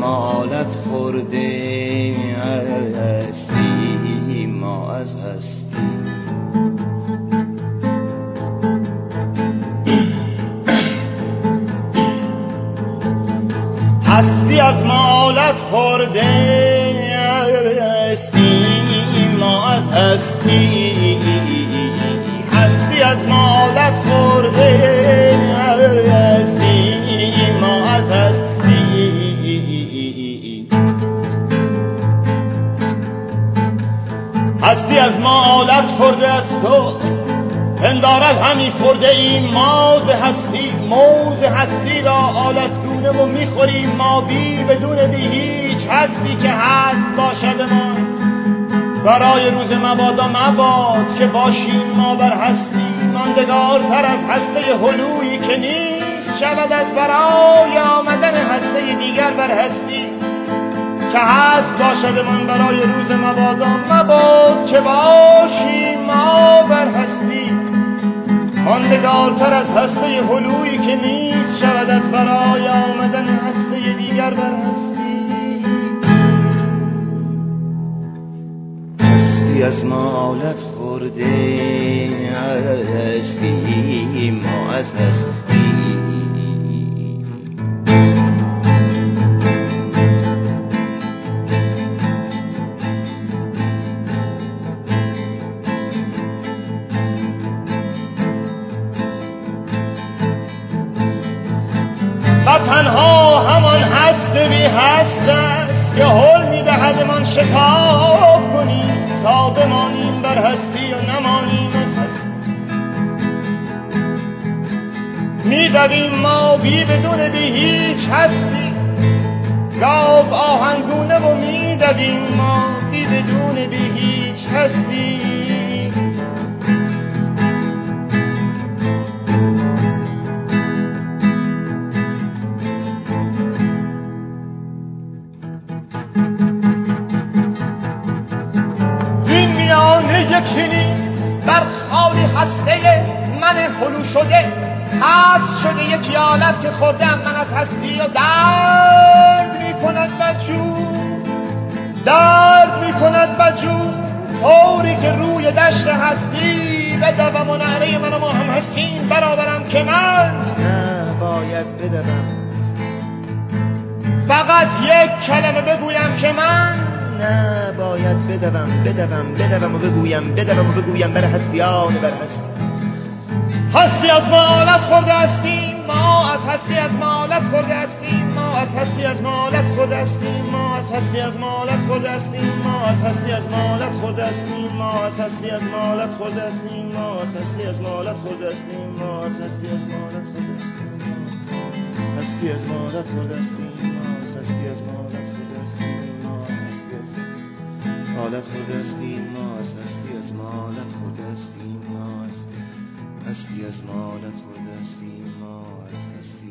مالت خورده هستی ما از هستی. هستی از مالت خورده هستی ما از هستی. هستی از مالت خورده هستی ما از هستی. هستی از مالت خورده از تو پندارد همی خورده ایم موز هستی. موز هستی را آلتگونه و میخوریم ما بی بدون بی هیچ. هستی که هست باشد ما برای روز مبادا مباد که باشیم ما بر هستی. ماندگارتر از هسته هلویی که نیست شود از برای آمدن هسته دیگر بر هستی که هست باشد من برای روز مبادا مباد که باشیم ما بر هستی. ماندگارتر از هسته هلویی که نیست شود از برای آمدن هسته دیگر بر هستی. هستی از مالت خورده هستی ما از هستی. و تنها همان هست بی هست است که حل می‌دهد من شتاب کنیم تا بمانیم بر هستی و نمانیم از هستی. می‌دویم ما بی بدون بی هیچ هستی گاو آهنگونه و می‌دویم ما بی بدون بی هیچ هستی. یکی نیست در خالی هسته من هلو شده هست شده یکی آلت که خوردم من از هستی و درد می کند بجور. درد می کند بجور طوری که روی دشت هستی بدوم و نعره من و ما هم هستیم برابرم که من نباید بدوم. فقط یک کلمه بگویم که من نباید بدوم و بگویم بر هستیان بر هستی. هستی از مالت خورده هستیم ما از هستی از مالت خورده هستیم ما از هستی از مالت خورده هستیم ما از هستی از مالت خورده هستیم ما از هستی از مالت خورده هستیم ما از هستی از مالت خورده هستیم ما از هستی از مالت خورده هستیم ما از هستی از مالت خورده هستیم هستی از مالت خورده هستیم ما از هستی از مالت خورده هستیم ما از هستی از مالت خورده هستیم ما از هستی از مالت خورده هستیم ما از هستی از مالت خورده هستیم ما از هستی